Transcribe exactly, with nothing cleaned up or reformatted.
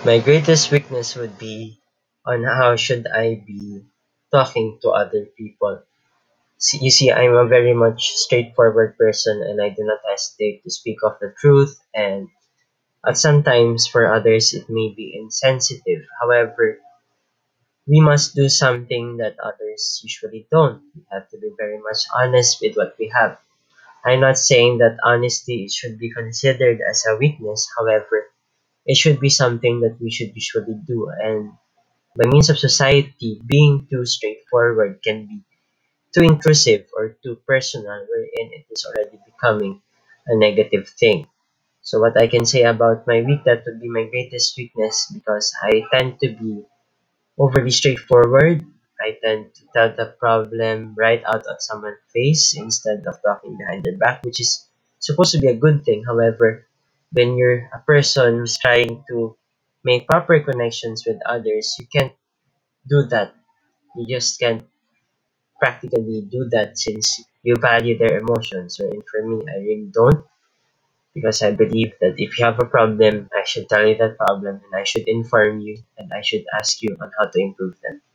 My greatest weakness would be on how should I be talking to other people. See, you see, I'm a very much straightforward person and I do not hesitate to speak of the truth, and at sometimes for others it may be insensitive. However, we must do something that others usually don't. We have to be very much honest with what we have. I'm not saying that honesty should be considered as a weakness. However, it should be something that we should usually do, and by means of society, being too straightforward can be too intrusive or too personal, wherein it is already becoming a negative thing. So what I can say about my weak, that would be my greatest weakness, because I tend to be overly straightforward. I tend to tell the problem right out at someone's face instead of talking behind their back, which is supposed to be a good thing. However, when you're a person who's trying to make proper connections with others, you can't do that. You just can't practically do that since you value their emotions. Wherein for me, I really don't, because I believe that if you have a problem, I should tell you that problem and I should inform you and I should ask you on how to improve them.